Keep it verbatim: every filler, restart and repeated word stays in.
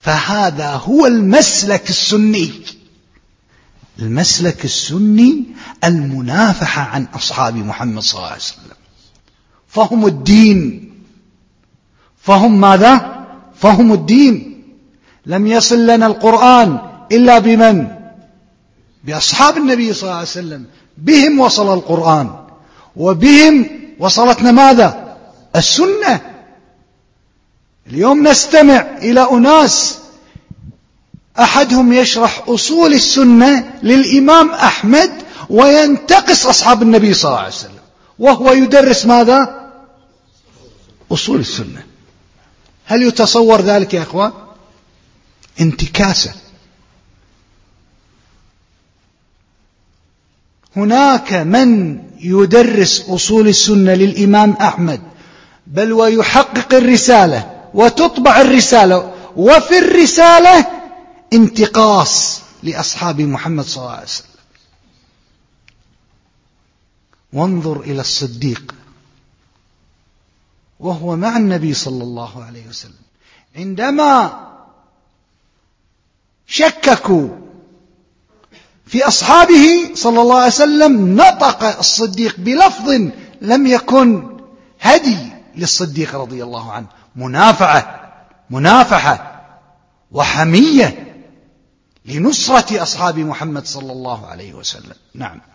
فهذا هو المسلك السني. المسلك السني المنافحة عن أصحاب محمد صلى الله عليه وسلم، فهم الدين. فهم ماذا؟ فهم الدين. لم يصل لنا القرآن إلا بمن؟ بأصحاب النبي صلى الله عليه وسلم. بهم وصل القرآن، وبهم وصلتنا ماذا؟ السنة. اليوم نستمع إلى أناس أحدهم يشرح أصول السنة للإمام أحمد وينتقص أصحاب النبي صلى الله عليه وسلم، وهو يدرس ماذا؟ أصول السنة. هل يتصور ذلك يا أخوان؟ انتكاسة. هناك من يدرس أصول السنة للإمام أحمد، بل ويحقق الرسالة وتطبع الرسالة، وفي الرسالة انتقاص لأصحاب محمد صلى الله عليه وسلم. وانظر إلى الصديق وهو مع النبي صلى الله عليه وسلم، عندما شككوا في أصحابه صلى الله عليه وسلم نطق الصديق بلفظ لم يكن هدي للصديق رضي الله عنه، منافعة منافحة وحمية لنصرة أصحاب محمد صلى الله عليه وسلم. نعم.